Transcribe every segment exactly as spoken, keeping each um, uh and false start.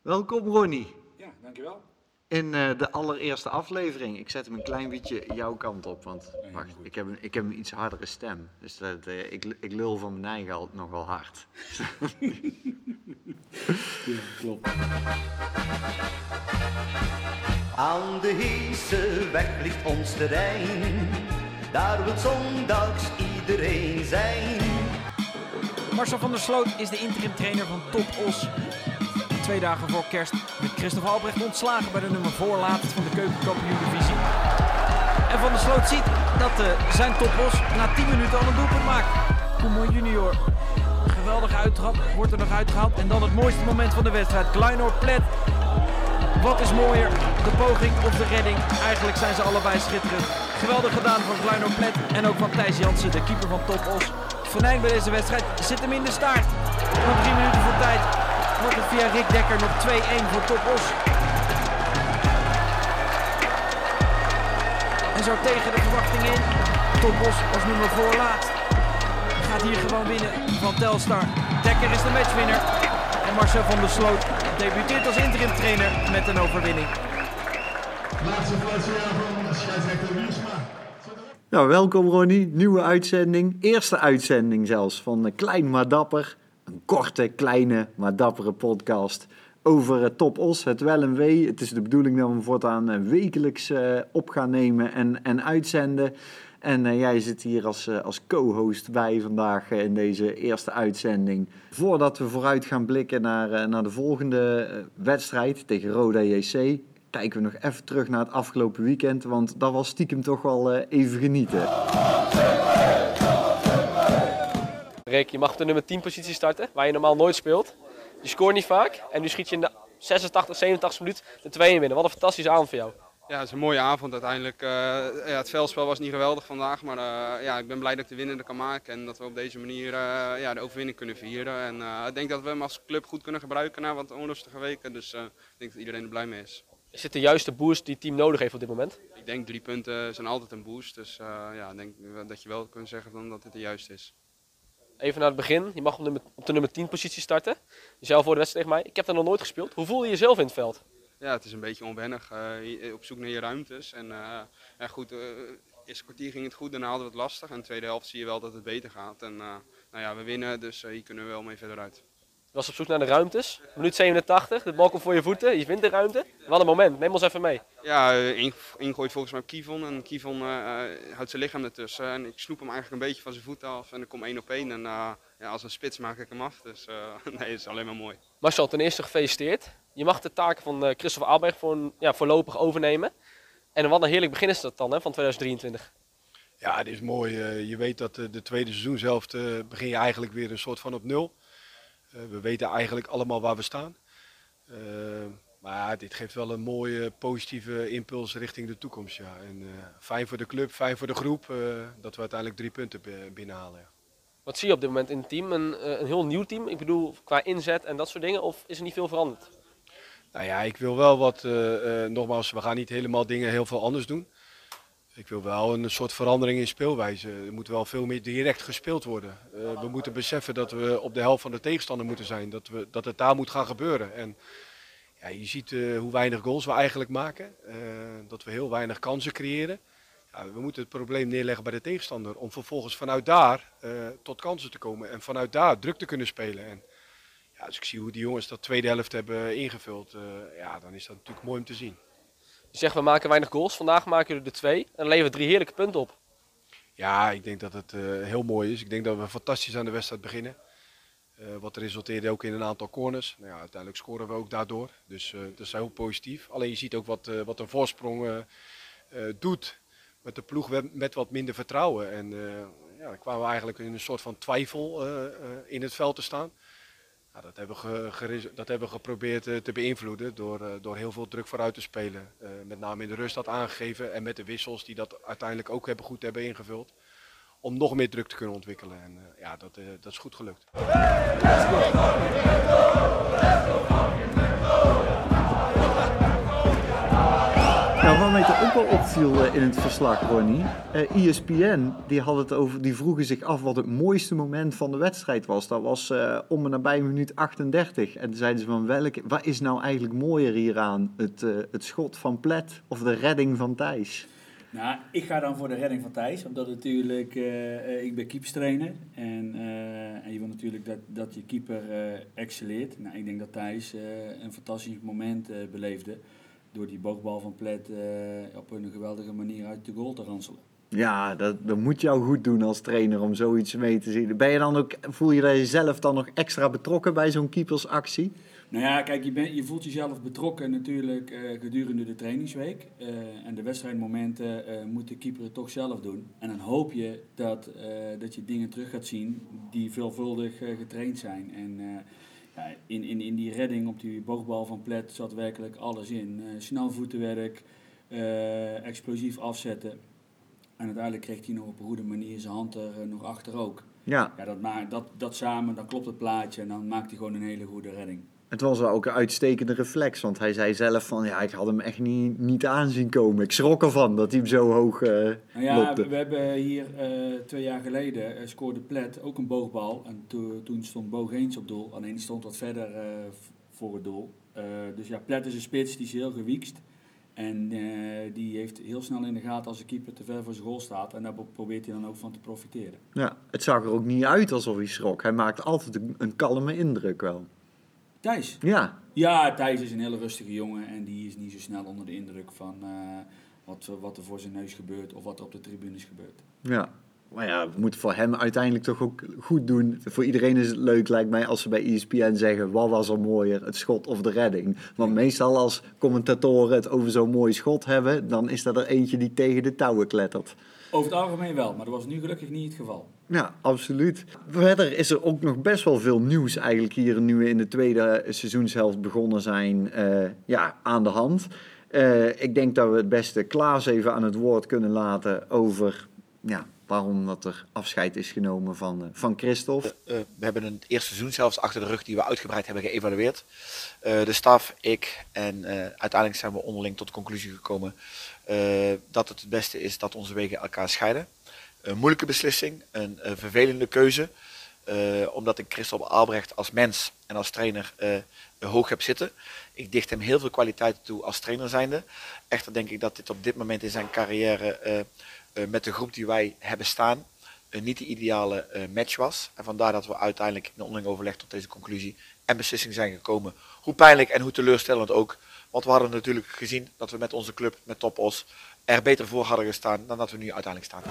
Welkom Ronnie. Ja, dankjewel. In uh, de allereerste aflevering. Ik zet hem een klein beetje jouw kant op, want Nee, wacht, ik heb, een, ik heb een iets hardere stem. Dus dat, uh, ik, ik lul van mijn eigen al nog wel hard. Ja, klopt. Aan de Heese weg ligt ons terrein. Daar wil zondags iedereen zijn. Marcel van der Sloot is de interim trainer van Top Os. Twee dagen voor kerst werd Christophe Albrecht ontslagen bij de nummer voorlaatst van de keukenkampioen-divisie. En Van der Sloot ziet dat uh, zijn Top Os na tien minuten al een doelpunt maakt. Koeman junior, geweldige uittrap, wordt er nog uitgehaald. En dan het mooiste moment van de wedstrijd, Kleinoor Plet. Wat is mooier, de poging of de redding? Eigenlijk zijn ze allebei schitterend. Geweldig gedaan van Kleinoor Plet en ook van Thijs Jansen, de keeper van Top Os. Venijn bij deze wedstrijd zit hem in de staart. Nog drie minuten voor tijd wordt het via Rick Dekker nog twee-een voor Top Os. En zo tegen de verwachting in. Top Os als nummer voorlaatst. Gaat hier gewoon winnen van Telstar. Dekker is de matchwinner. En Marcel van der Sloot debuteert als interim trainer met een overwinning. Laatste fluitsignaal van scheidsrechter Wiersma. Nou, welkom Ronnie. Nieuwe uitzending. Eerste uitzending zelfs van Klein maar Dapper. Een korte, kleine, maar dappere podcast over uh, Top Os, het wel en wee. Het is de bedoeling dat we hem voortaan uh, wekelijks uh, op gaan nemen en, en uitzenden. En uh, jij zit hier als, uh, als co-host bij vandaag uh, in deze eerste uitzending. Voordat we vooruit gaan blikken naar, uh, naar de volgende uh, wedstrijd tegen Roda J C, kijken we nog even terug naar het afgelopen weekend, want dat was stiekem toch wel uh, even genieten. Rick, je mag op de nummer tien positie starten, waar je normaal nooit speelt. Je scoort niet vaak en nu schiet je in de zesentachtig, zevenentachtigste minuut de twee-een winnen. Wat een fantastische avond voor jou. Ja, het is een mooie avond uiteindelijk. Uh, ja, het veldspel was niet geweldig vandaag, maar uh, ja, ik ben blij dat ik de winnende kan maken. En dat we op deze manier uh, ja, de overwinning kunnen vieren. En uh, ik denk dat we hem als club goed kunnen gebruiken na wat onrustige weken. Dus uh, ik denk dat iedereen er blij mee is. Is dit de juiste boost die het team nodig heeft op dit moment? Ik denk drie punten zijn altijd een boost. Dus uh, ja, ik denk dat je wel kunt zeggen dan dat dit de juiste is. Even naar het begin, je mag op de, nummer, op de nummer tien positie starten. Je zei al voor de wedstrijd tegen mij, ik heb daar nog nooit gespeeld. Hoe voel je jezelf in het veld? Ja, het is een beetje onwennig, uh, op zoek naar je ruimtes. En uh, ja, goed, uh, eerste kwartier ging het goed, daarna hadden we het lastig. En in de tweede helft zie je wel dat het beter gaat. En uh, nou ja, we winnen, dus uh, hier kunnen we wel mee verder uit. Je was op zoek naar de ruimtes. Minuut zevenentachtig, de bal komt voor je voeten, je vindt de ruimte. Wat een moment, neem ons even mee. Ja, ingooit volgens mij op Kivon en Kivon uh, houdt zijn lichaam ertussen. En ik snoep hem eigenlijk een beetje van zijn voeten af en ik kom één op één. En uh, ja, als een spits maak ik hem af, dus uh, nee, het is alleen maar mooi. Marcel, ten eerste gefeliciteerd. Je mag de taken van uh, Christophe Albrecht voor, ja, voorlopig overnemen. En wat een heerlijk begin is dat dan hè, van tweeduizend drieëntwintig. Ja, het is mooi. Uh, je weet dat uh, de tweede seizoenshelft uh, begin je eigenlijk weer een soort van op nul. Uh, we weten eigenlijk allemaal waar we staan. Uh, maar ja, dit geeft wel een mooie positieve impuls richting de toekomst. Ja. En, uh, fijn voor de club, fijn voor de groep uh, dat we uiteindelijk drie punten binnenhalen. Ja. Wat zie je op dit moment in het team? Een, een heel nieuw team? Ik bedoel qua inzet en dat soort dingen, of is er niet veel veranderd? Nou ja, ik wil wel wat, uh, uh, nogmaals, we gaan niet helemaal dingen heel veel anders doen. Ik wil wel een soort verandering in speelwijze. Er moet wel veel meer direct gespeeld worden. Uh, we moeten beseffen dat we op de helft van de tegenstander moeten zijn. Dat, we, dat het daar moet gaan gebeuren. En ja, je ziet uh, hoe weinig goals we eigenlijk maken. Uh, dat we heel weinig kansen creëren. Ja, we moeten het probleem neerleggen bij de tegenstander. Om vervolgens vanuit daar uh, tot kansen te komen. En vanuit daar druk te kunnen spelen. En, ja, als ik zie hoe die jongens dat tweede helft hebben ingevuld. Uh, ja, dan is dat natuurlijk mooi om te zien. Je zegt we maken weinig goals, vandaag maken we er twee en leveren drie heerlijke punten op. Ja, ik denk dat het uh, heel mooi is. Ik denk dat we fantastisch aan de wedstrijd beginnen. Uh, wat resulteerde ook in een aantal corners. Nou ja, uiteindelijk scoren we ook daardoor. Dus uh, dat is heel positief. Alleen je ziet ook wat, uh, wat een voorsprong uh, uh, doet met de ploeg met wat minder vertrouwen. En uh, ja, dan kwamen we eigenlijk in een soort van twijfel uh, uh, in het veld te staan. Nou, dat, hebben we ge, dat hebben we geprobeerd uh, te beïnvloeden door, uh, door heel veel druk vooruit te spelen. Uh, met name in de rust dat aangegeven en met de wissels die dat uiteindelijk ook hebben, goed hebben ingevuld. Om nog meer druk te kunnen ontwikkelen. En uh, ja, dat, uh, dat is goed gelukt. Nou, wat mij te ook wel opviel uh, in het verslag, Ronnie. Uh, E S P N die had het over, die vroegen zich af wat het mooiste moment van de wedstrijd was. Dat was uh, om en nabij minuut achtendertig. En toen zeiden ze van, welke, wat is nou eigenlijk mooier hieraan? Het, uh, het schot van Plet of de redding van Thijs? Nou, ik ga dan voor de redding van Thijs, omdat natuurlijk, uh, ik ben keeperstrainer en, uh, en je wil natuurlijk dat, dat je keeper uh, excelleert. Nou, ik denk dat Thijs uh, een fantastisch moment uh, beleefde door die boogbal van Plet uh, op een geweldige manier uit de goal te ranselen. Ja, dat, dat moet jou goed doen als trainer om zoiets mee te zien. Ben je dan ook, voel je jezelf dan nog extra betrokken bij zo'n keepersactie? Nou ja, kijk, je, bent, je voelt jezelf betrokken natuurlijk uh, gedurende de trainingsweek. Uh, en de wedstrijdmomenten uh, moet de keeper het toch zelf doen. En dan hoop je dat, uh, dat je dingen terug gaat zien die veelvuldig uh, getraind zijn. En uh, ja, in, in, in die redding op die boogbal van Plet zat werkelijk alles in. Uh, snel voetenwerk, uh, explosief afzetten. En uiteindelijk kreeg hij nog op een goede manier zijn hand er uh, nog achter ook. Ja. Ja, dat, ma- dat, dat samen, dan klopt het plaatje en dan maakt hij gewoon een hele goede redding. Het was wel ook een uitstekende reflex, want hij zei zelf van, ja, ik had hem echt niet, niet aanzien komen. Ik schrok ervan dat hij hem zo hoog uh, nou ja, lopte. we hebben hier uh, twee jaar geleden uh, scoorde Plet ook een boogbal. En to, toen stond Bo Geens op doel, alleen die stond wat verder uh, voor het doel. Uh, dus ja, Plet is een spits, die is heel gewiekst. En uh, die heeft heel snel in de gaten als de keeper te ver voor zijn goal staat. En daar probeert hij dan ook van te profiteren. Ja, het zag er ook niet uit alsof hij schrok. Hij maakt altijd een, een kalme indruk wel. Thijs? Ja. Ja, Thijs is een hele rustige jongen en die is niet zo snel onder de indruk van uh, wat, wat er voor zijn neus gebeurt of wat er op de tribunes gebeurt. Ja, maar ja, het moet voor hem uiteindelijk toch ook goed doen. Voor iedereen is het leuk, lijkt mij, als ze bij E S P N zeggen, wat was er mooier, het schot of de redding? Want meestal als commentatoren het over zo'n mooi schot hebben, dan is dat er eentje die tegen de touwen klettert. Over het algemeen wel, maar dat was nu gelukkig niet het geval. Ja, absoluut. Verder is er ook nog best wel veel nieuws eigenlijk hier nu we in de tweede seizoenshelft begonnen zijn uh, ja, aan de hand. Uh, ik denk dat we het beste Klaas even aan het woord kunnen laten over ja, waarom dat er afscheid is genomen van, uh, van Christophe. Uh, uh, we hebben een eerste seizoenshelft achter de rug die we uitgebreid hebben geëvalueerd. Uh, de staf, ik en uh, uiteindelijk zijn we onderling tot de conclusie gekomen uh, dat het het beste is dat onze wegen elkaar scheiden. Een moeilijke beslissing, een, een vervelende keuze, uh, omdat ik Christophe Albrecht als mens en als trainer uh, hoog heb zitten. Ik dicht hem heel veel kwaliteiten toe als trainer zijnde. Echter denk ik dat dit op dit moment in zijn carrière uh, uh, met de groep die wij hebben staan uh, niet de ideale uh, match was. En vandaar dat we uiteindelijk in onderling overleg tot deze conclusie en beslissing zijn gekomen. Hoe pijnlijk en hoe teleurstellend ook. Want we hadden natuurlijk gezien dat we met onze club, met Top Os, er beter voor hadden gestaan dan dat we nu uiteindelijk staan.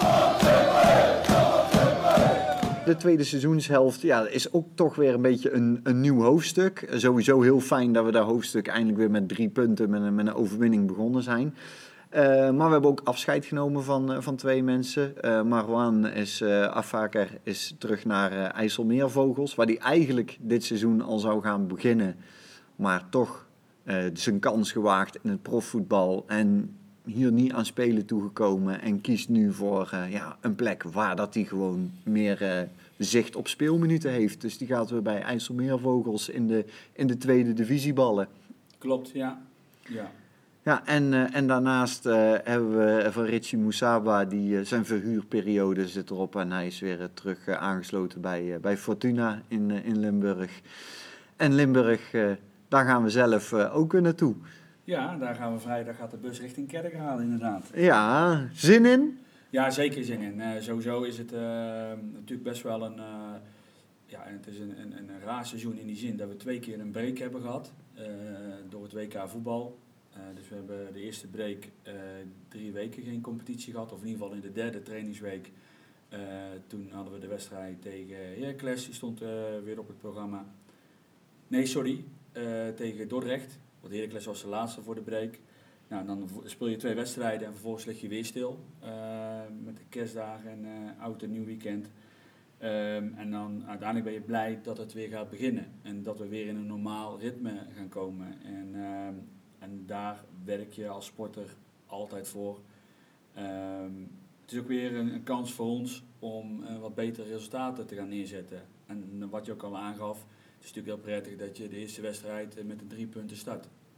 De tweede seizoenshelft ja, is ook toch weer een beetje een, een nieuw hoofdstuk. Sowieso heel fijn dat we dat hoofdstuk eindelijk weer met drie punten met een, met een overwinning begonnen zijn. Uh, maar we hebben ook afscheid genomen van, uh, van twee mensen. Uh, Marwan is, uh, Afvaker is terug naar uh, IJsselmeervogels, waar hij eigenlijk dit seizoen al zou gaan beginnen. Maar toch uh, zijn kans gewaagd in het profvoetbal en hier niet aan spelen toegekomen en kiest nu voor uh, ja, een plek waar dat hij gewoon meer uh, zicht op speelminuten heeft. Dus die gaat weer bij IJsselmeervogels in de, in de tweede divisie ballen. Klopt, ja. ja. Ja, en, uh, en daarnaast uh, hebben we van Richie Moussaba, die uh, zijn verhuurperiode zit erop en hij is weer uh, terug uh, aangesloten bij, uh, bij Fortuna in, uh, in Limburg. En Limburg, uh, daar gaan we zelf uh, ook uh, naartoe. Ja, daar gaan we vrijdag, gaat de bus richting Kerkrade inderdaad. Ja, zin in? Ja, zeker zin in. Uh, sowieso is het uh, natuurlijk best wel een, uh, ja, het is een, een, een raar seizoen in die zin dat we twee keer een break hebben gehad uh, door het W K voetbal. Uh, dus we hebben de eerste break uh, drie weken geen competitie gehad, of in ieder geval in de derde trainingsweek. Uh, toen hadden we de wedstrijd tegen Heracles, die stond uh, weer op het programma. Nee, sorry, uh, tegen Dordrecht. Want Heracles was de laatste voor de break. Nou, dan speel je twee wedstrijden en vervolgens lig je weer stil. Uh, met de kerstdagen en uh, oud en nieuw weekend. Um, en dan uiteindelijk ben je blij dat het weer gaat beginnen. En dat we weer in een normaal ritme gaan komen. En, um, en daar werk je als sporter altijd voor. Um, het is ook weer een, een kans voor ons om uh, wat betere resultaten te gaan neerzetten. En uh, wat je ook al aangaf, het is natuurlijk heel prettig dat je de eerste wedstrijd uh, met de drie punten start.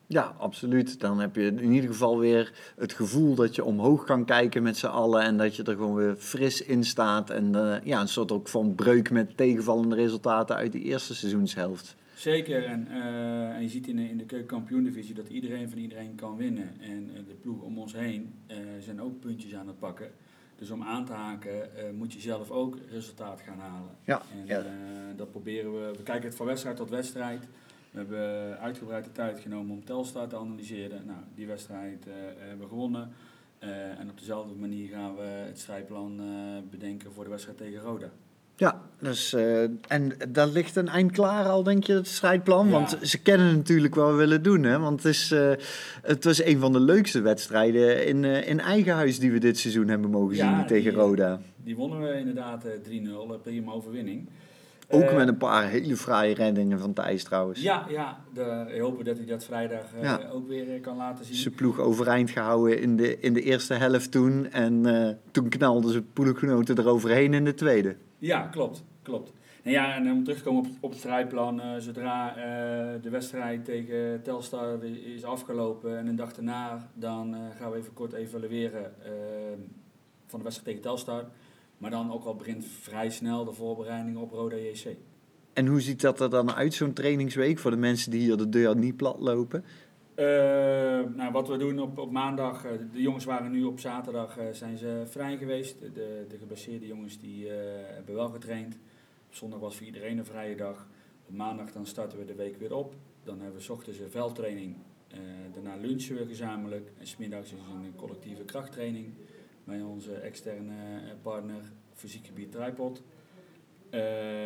Ja, absoluut. Dan heb je in ieder geval weer het gevoel dat je omhoog kan kijken met z'n allen en dat je er gewoon weer fris in staat. En uh, ja, een soort ook van breuk met tegenvallende resultaten uit die eerste seizoenshelft. Zeker, en, uh, en je ziet in de, in de keukenkampioen-divisie dat iedereen van iedereen kan winnen. En uh, de ploegen om ons heen uh, zijn ook puntjes aan het pakken. Dus om aan te haken uh, moet je zelf ook resultaat gaan halen. Ja, en ja. Uh, dat proberen we. We kijken het van wedstrijd tot wedstrijd. We hebben uitgebreid de tijd genomen om Telstar te analyseren. Nou, die wedstrijd uh, hebben we gewonnen. Uh, en op dezelfde manier gaan we het strijdplan uh, bedenken voor de wedstrijd tegen Roda. Ja, dus, uh, en daar ligt een eind klaar al, denk je, het strijdplan? Ja. Want ze kennen natuurlijk wat we willen doen, hè? Want het, is, uh, het was een van de leukste wedstrijden in, uh, in eigen huis die we dit seizoen hebben mogen zien, Ja, die tegen die, Roda. Die wonnen we inderdaad uh, drie nul, uh, prima overwinning. Ook uh, met een paar hele fraaie reddingen van Thijs trouwens. Ja, ja de, ik hoop dat hij dat vrijdag uh, Ja. ook weer uh, kan laten zien. Zijn ploeg overeind gehouden in de, in de eerste helft toen. En uh, toen knalden ze ploeggenoten eroverheen in de tweede. Ja, klopt. klopt. En ja, en om terug te komen op, op het strijdplan. Uh, zodra uh, de wedstrijd tegen Telstar is afgelopen en een dag daarna, dan uh, gaan we even kort evalueren uh, van de wedstrijd tegen Telstar. Maar dan ook al begint vrij snel de voorbereiding op Roda J C. En hoe ziet dat er dan uit, zo'n trainingsweek, voor de mensen die hier de deur niet plat lopen? Uh, nou, wat we doen op, op maandag, uh, de jongens waren nu op zaterdag uh, zijn ze vrij geweest. De, de geblesseerde jongens die uh, hebben wel getraind. Op zondag was voor iedereen een vrije dag. Op maandag dan starten we de week weer op. Dan hebben we 's ochtends een veldtraining. Uh, daarna lunchen we gezamenlijk. En 's middags is een collectieve krachttraining bij onze externe partner Fysiekgebied Tripod. Uh,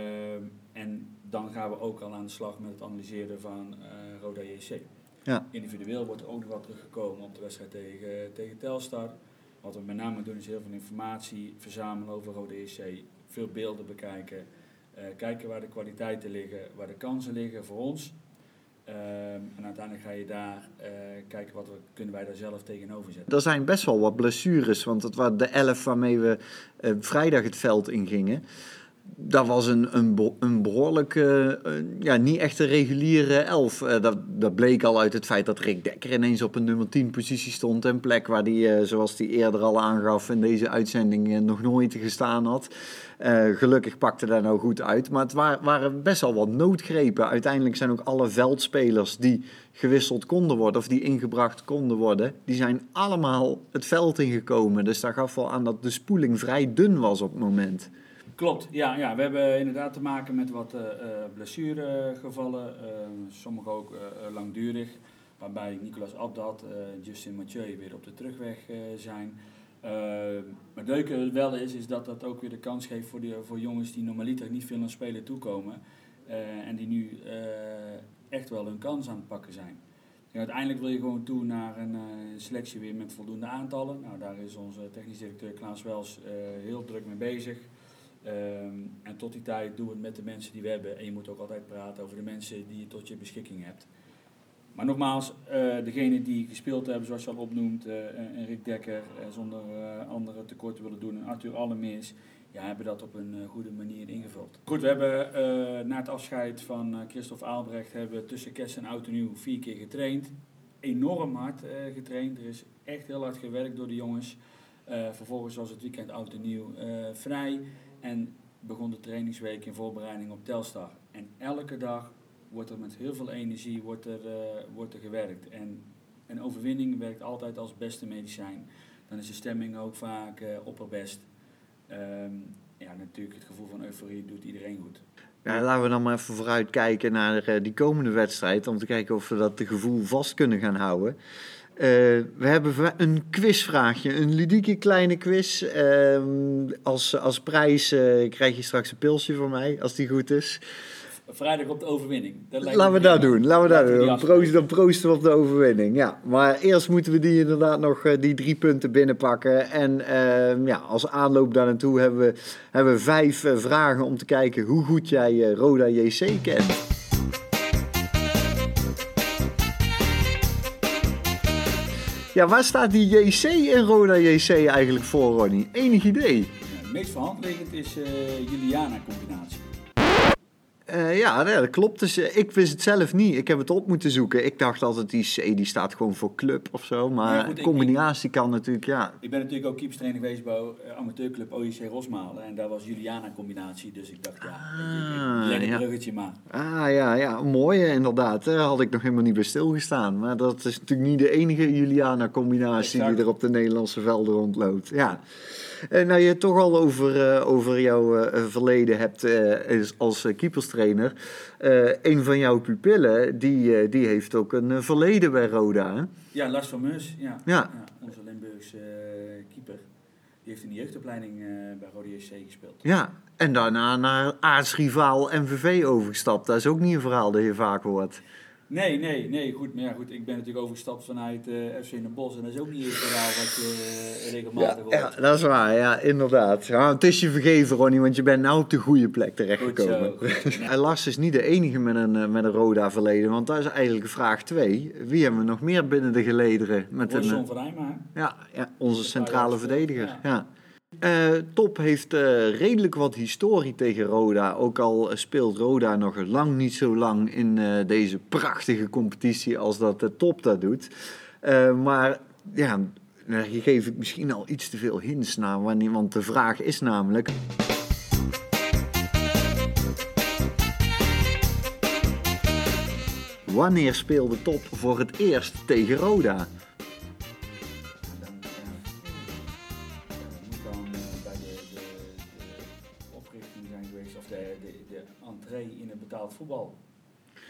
en dan gaan we ook al aan de slag met het analyseren van uh, Roda J C. Ja. Individueel wordt er ook nog wat teruggekomen op de wedstrijd tegen, tegen Telstar. Wat we met name doen is heel veel informatie verzamelen over Roda J C. Veel beelden bekijken. Uh, kijken waar de kwaliteiten liggen, waar de kansen liggen voor ons. Uh, en uiteindelijk ga je daar uh, kijken wat we, kunnen wij daar zelf tegenover zetten. Er zijn best wel wat blessures, want het waren de elf waarmee we uh, vrijdag het veld ingingen. Dat was een, een, be- een behoorlijk, uh, een, ja, niet echt een reguliere elf. Uh, dat, dat bleek al uit het feit dat Rick Dekker ineens op een nummer tien positie stond. Een plek waar hij, uh, zoals hij eerder al aangaf in deze uitzending, uh, nog nooit gestaan had. Uh, gelukkig pakte dat nou goed uit. Maar het wa- waren best wel wat noodgrepen. Uiteindelijk zijn ook alle veldspelers die gewisseld konden worden of die ingebracht konden worden, die zijn allemaal het veld ingekomen. Dus dat gaf wel aan dat de spoeling vrij dun was op het moment. Klopt, ja, ja, we hebben inderdaad te maken met wat uh, blessuregevallen, uh, sommige ook uh, langdurig, waarbij Nicolas Abdat, uh, Justin Mathieu weer op de terugweg uh, zijn. Uh, maar het leuke wel is, is dat dat ook weer de kans geeft voor, die, voor jongens die normaliter niet veel aan spelen toekomen uh, en die nu uh, echt wel hun kans aan het pakken zijn. En uiteindelijk wil je gewoon toe naar een uh, selectie weer met voldoende aantallen. Nou, daar is onze technisch directeur Klaas Wels uh, heel druk mee bezig. Um, en tot die tijd doen we het met de mensen die we hebben. En je moet ook altijd praten over de mensen die je tot je beschikking hebt. Maar nogmaals, uh, degene die gespeeld hebben, zoals je al opnoemt, uh, en Rick Dekker, uh, zonder uh, andere tekort te willen doen, en Arthur Allemeers, ja, hebben dat op een uh, goede manier ingevuld. Goed, we hebben uh, na het afscheid van uh, Christophe Aalbrecht hebben we tussen kerst en oud en nieuw vier keer getraind. Enorm hard uh, getraind. Er is echt heel hard gewerkt door de jongens. Uh, vervolgens was het weekend oud en nieuw uh, vrij. En begon de trainingsweek in voorbereiding op Telstar. En elke dag wordt er met heel veel energie wordt er, uh, wordt er gewerkt. En een overwinning werkt altijd als beste medicijn. Dan is de stemming ook vaak uh, opperbest. Um, ja, natuurlijk het gevoel van euforie doet iedereen goed. Ja, laten we dan maar even vooruit kijken naar uh, die komende wedstrijd. Om te kijken of we dat gevoel vast kunnen gaan houden. Uh, we hebben een quizvraagje, een ludieke kleine quiz. Uh, als, als prijs uh, krijg je straks een pilsje van mij, als die goed is. Vrijdag op de overwinning. Dat lijkt Laten we dat doen. Laten we dat doen. Dan proosten, dan proosten we op de overwinning. Ja, maar eerst moeten we die inderdaad nog uh, die drie punten binnenpakken. En uh, ja, als aanloop daar naartoe hebben we, hebben we vijf uh, vragen om te kijken hoe goed jij uh, Roda J C kent. Ja, waar staat die J C in Roda J C eigenlijk voor, Ronnie? Enig idee? Ja, het meest voor hand liggend is uh, Juliana-combinatie. Uh, ja, dat klopt. Dus, uh, ik wist het zelf niet. Ik heb het op moeten zoeken. Ik dacht altijd, die C die staat gewoon voor club of zo. Maar ja, goed, ik, combinatie ik, kan natuurlijk, ja. Ik ben natuurlijk ook keeperstrainer geweest bij uh, amateurclub O J C Rosmalen. En daar was Juliana combinatie. Dus ik dacht, ja, ah, leg een ja. bruggetje maar. Ah, ja, ja. Mooi inderdaad. Daar had ik nog helemaal niet bij stilgestaan. Maar dat is natuurlijk niet de enige Juliana combinatie exact. Die er op de Nederlandse velden rondloopt. Ja. Uh, nou, je het toch al over, uh, over jouw uh, verleden hebt uh, als uh, keeperstrainer. Uh, een van jouw pupillen, die, uh, die heeft ook een uh, verleden bij Roda, hè? Ja, Lars van Meus, ja. Ja. ja onze Limburgse uh, keeper. Die heeft in de jeugdopleiding uh, bij Roda J C gespeeld. Ja, en daarna naar aartsrivaal M V V overgestapt. Dat is ook niet een verhaal dat je vaak hoort. Nee, nee, nee, goed. Maar ja, goed, ik ben natuurlijk overgestapt vanuit uh, F C Den Bosch en dat is ook niet een verhaal wat je uh, regelmatig ja, hoort. Ja, dat is waar, ja, inderdaad. Ja, het is je vergeven, Ronnie, want je bent nou op de goede plek terechtgekomen. En Lars is niet de enige met een, met een Roda-verleden, want dat is eigenlijk vraag twee. Wie hebben we nog meer binnen de gelederen? Met Royston een, van Eyma. Ja, ja, onze centrale verdediger, ja. ja. Uh, Top heeft uh, redelijk wat historie tegen Roda. Ook al speelt Roda nog lang niet zo lang in uh, deze prachtige competitie als dat de Top dat doet. Uh, maar ja, daar geef ik misschien al iets te veel hints naar. Wanneer, want de vraag is namelijk... Wanneer speelde Top voor het eerst tegen Roda? In het betaald voetbal. Ja,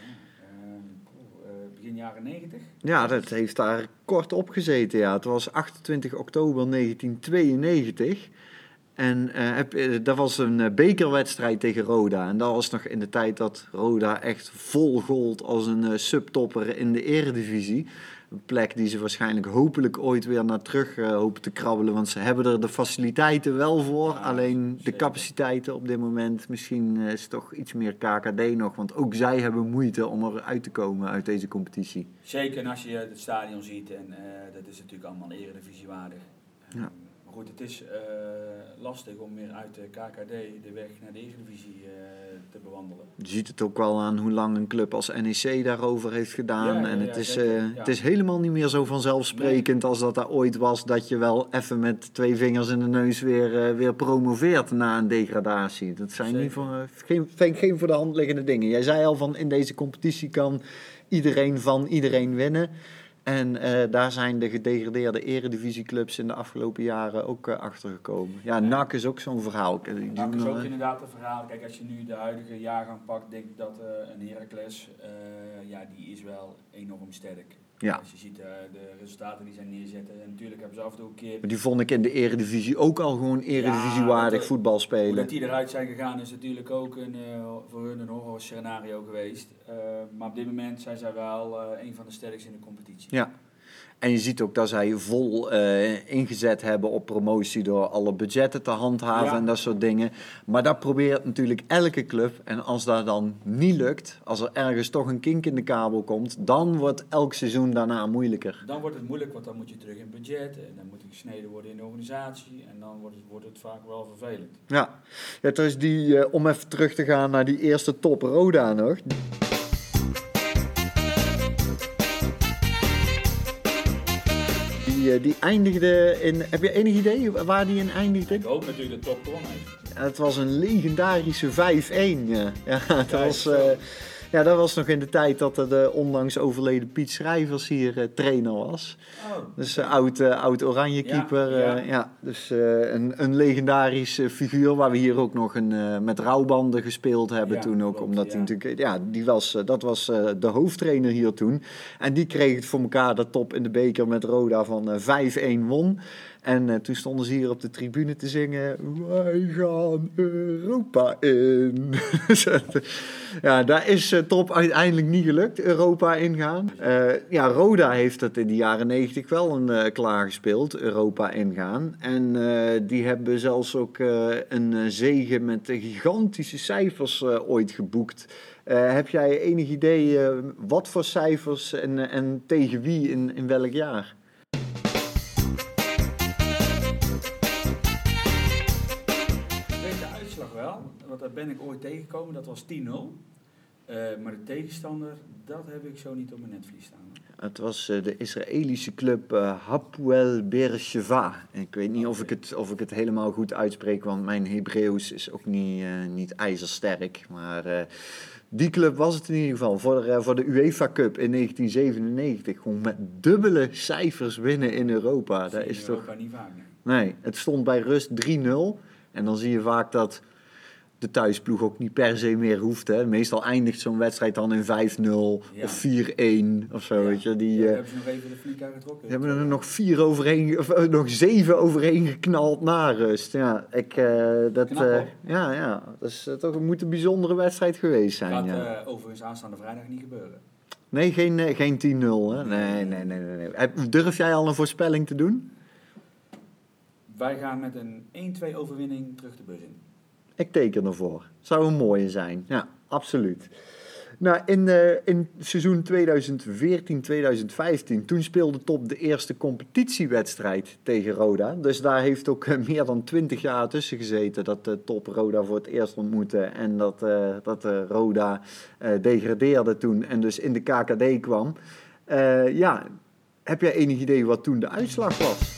uh, uh, begin jaren negentig. Ja, dat heeft daar kort op gezeten. Ja. Het was achtentwintig oktober negentien tweeënnegentig. En uh, heb, uh, dat was een uh, bekerwedstrijd tegen Roda. En dat was nog in de tijd dat Roda echt vol gold als een uh, subtopper in de eredivisie. Een plek die ze waarschijnlijk hopelijk ooit weer naar terug uh, hopen te krabbelen. Want ze hebben er de faciliteiten wel voor. Ja, alleen de capaciteiten op dit moment. Misschien uh, is het toch iets meer K K D nog. Want ook zij hebben moeite om eruit te komen uit deze competitie. Zeker en als je het stadion ziet. En uh, dat is natuurlijk allemaal eredivisiewaardig. Ja. Maar goed, het is uh, lastig om weer uit de K K D de weg naar de Eredivisie uh, te bewandelen. Je ziet het ook wel aan hoe lang een club als N E C daarover heeft gedaan. Ja, ja, en het, ja, is, uh, ja. het is helemaal niet meer zo vanzelfsprekend nee. als dat daar ooit was. Dat je wel even met twee vingers in de neus weer, uh, weer promoveert na een degradatie. Dat zijn niet voor, uh, geen, geen voor de hand liggende dingen. Jij zei al van in deze competitie kan iedereen van iedereen winnen. En uh, daar zijn de gedegradeerde eredivisieclubs in de afgelopen jaren ook uh, achter gekomen. Ja, N A C is ook zo'n verhaal. Die N A C is ook inderdaad een verhaal. Kijk, als je nu de huidige jaargang pakt, denk ik dat uh, een Heracles, uh, ja, die is wel enorm sterk. Ja. Als je ziet uh, de resultaten die zij neerzetten. En natuurlijk hebben ze af en toe een keer... Maar die vond ik in de eredivisie ook al gewoon eredivisiewaardig ja, voetbal spelen. Hoe dat die eruit zijn gegaan is natuurlijk ook een, uh, voor hun een horror scenario geweest. Uh, maar op dit moment zijn zij wel uh, een van de sterkste in de competitie. Ja. En je ziet ook dat zij vol uh, ingezet hebben op promotie door alle budgetten te handhaven ja. en dat soort dingen. Maar dat probeert natuurlijk elke club. En als dat dan niet lukt, als er ergens toch een kink in de kabel komt, dan wordt elk seizoen daarna moeilijker. Dan wordt het moeilijk, want dan moet je terug in budget en dan moet er gesneden worden in de organisatie en dan wordt het, wordt het vaak wel vervelend. Ja, ja dus die, uh, om even terug te gaan naar die eerste top Roda nog. Die, die eindigde in... Heb je enig idee waar die in eindigde? Ik hoop natuurlijk de top gewonnen heeft. Het was een legendarische vijf-een. Ja, ja, het ja, was, uh, ja, dat was nog in de tijd dat er de onlangs overleden Piet Schrijvers hier uh, trainer was. Oh. Dus uh, oud, uh, oud oranje keeper. Ja, ja. Uh, ja, dus uh, een, een legendarische figuur waar we hier ook nog een, uh, met rouwbanden gespeeld hebben ja, toen ook. Klopt, omdat ja. hij natuurlijk... Ja, die was, uh, dat was uh, de hoofdtrainer hier toen. En die kreeg het voor elkaar dat Top in de beker met Roda van uh, vijf-een won. En uh, toen stonden ze hier op de tribune te zingen... Wij gaan Europa in. Ja, daar is uh, Top uiteindelijk niet gelukt, Europa ingaan. Uh, ja, Roda heeft het in de jaren negentig wel een, uh, klaargespeeld, Europa ingaan. En uh, die hebben zelfs ook uh, een uh, zege met uh, gigantische cijfers uh, ooit geboekt. Uh, heb jij enig idee uh, wat voor cijfers en, uh, en tegen wie in, in welk jaar? Wel, want daar ben ik ooit tegengekomen, dat was tien nul. Uh, maar de tegenstander, dat heb ik zo niet op mijn netvlies staan. Het was uh, de Israëlische club uh, Hapoel Beersheva. Ik weet niet of ik, het, of ik het helemaal goed uitspreek, want mijn Hebreeuws is ook niet, uh, niet ijzersterk. Maar uh, die club was het in ieder geval. Voor, uh, voor de UEFA Cup in negentien zevenennegentig. Gewoon met dubbele cijfers winnen in Europa. Dat is in toch... Europa niet vaak, nee. Nee, het stond bij rust drie nul. En dan zie je vaak dat de thuisploeg ook niet per se meer hoeft. Hè. Meestal eindigt zo'n wedstrijd dan in vijf nul ja. of vier een of zo. Ja. Weet je. Die, ja, uh, hebben ze nog even de fliek uitgetrokken. Die hebben er nog vier overheen, of uh, nog zeven overheen geknald na rust. Ja, ik, uh, dat, Knap, uh, ja, ja, dat is uh, toch, moet een bijzondere wedstrijd geweest zijn. Gaat ja. uh, overigens aanstaande vrijdag niet gebeuren. Nee, geen, uh, geen tien nul. Hè? Nee, nee, nee, nee, nee. Durf jij al een voorspelling te doen? Wij gaan met een één twee overwinning terug de bus in. Ik teken ervoor. Zou een mooie zijn. Ja, absoluut. Nou, in, uh, in seizoen tweeduizend veertien tweeduizend vijftien, toen speelde Top de eerste competitiewedstrijd tegen Roda. Dus daar heeft ook uh, meer dan twintig jaar tussen gezeten dat uh, Top Roda voor het eerst ontmoette. En dat, uh, dat uh, Roda uh, degradeerde toen en dus in de K K D kwam. Uh, ja, heb jij enig idee wat toen de uitslag was?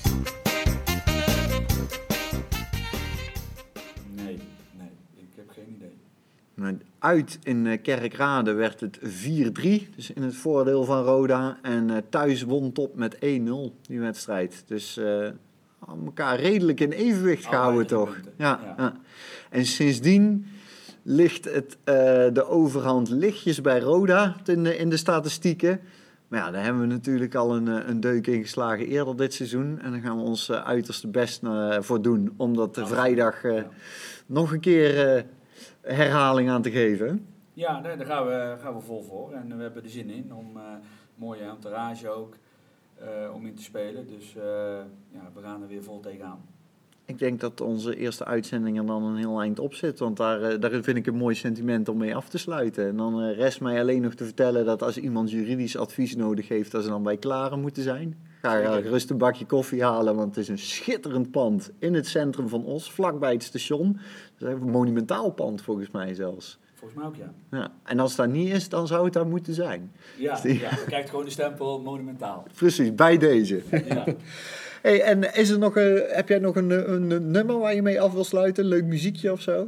Uit in Kerkrade werd het vier drie, dus in het voordeel van Roda. En uh, thuis won Top met één nul, die wedstrijd. Dus uh, elkaar redelijk in evenwicht gehouden, toch? Ja, ja. Ja. En sindsdien ligt het, uh, de overhand lichtjes bij Roda in de, in de statistieken. Maar ja, daar hebben we natuurlijk al een, een deuk in geslagen eerder dit seizoen. En daar gaan we ons uh, uiterste best uh, voor doen. Om dat uh, vrijdag uh, ja. nog een keer... Uh, herhaling aan te geven. Ja, nee, daar gaan we, gaan we vol voor. En we hebben er zin in om uh, mooie entourage ook uh, om in te spelen. Dus uh, ja, we gaan er weer vol tegenaan. Ik denk dat onze eerste uitzending er dan een heel eind op zit. Want daar, uh, daar vind ik een mooi sentiment om mee af te sluiten. En dan uh, rest mij alleen nog te vertellen dat als iemand juridisch advies nodig heeft, dat ze dan bij Klaren moeten zijn. Ga uh, gerust een bakje koffie halen, want het is een schitterend pand in het centrum van Os, vlakbij het station. Dat is een monumentaal pand volgens mij zelfs. Volgens mij ook, ja. Ja. En als dat niet is, dan zou het daar moeten zijn. Ja, die... ja, je krijgt gewoon de stempel monumentaal. Precies, bij deze. Ja. Hey, en is er nog een, heb jij nog een, een, een nummer waar je mee af wil sluiten? Een leuk muziekje of zo?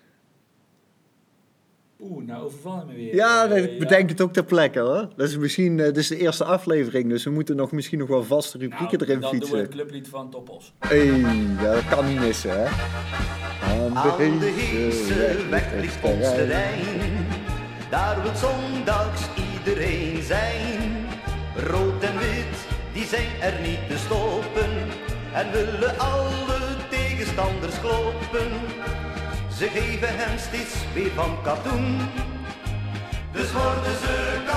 Oeh, nou overval je me weer. Ja, uh, ik bedenk ja. het ook ter plekke hoor. Dat is misschien, dit is de eerste aflevering, dus we moeten nog, misschien nog wel vaste rubrieken nou, erin dan fietsen. Dan doen we het clublied van Top Os. Hé, hey, dat kan niet missen hè. Aan de, Aan de Heese weg ligt ons terrein, daar wil zondags iedereen zijn. Rood en wit, die zijn er niet te stoppen, en willen alle tegenstanders kloppen. Ze geven hem steeds weer van katoen, dus worden ze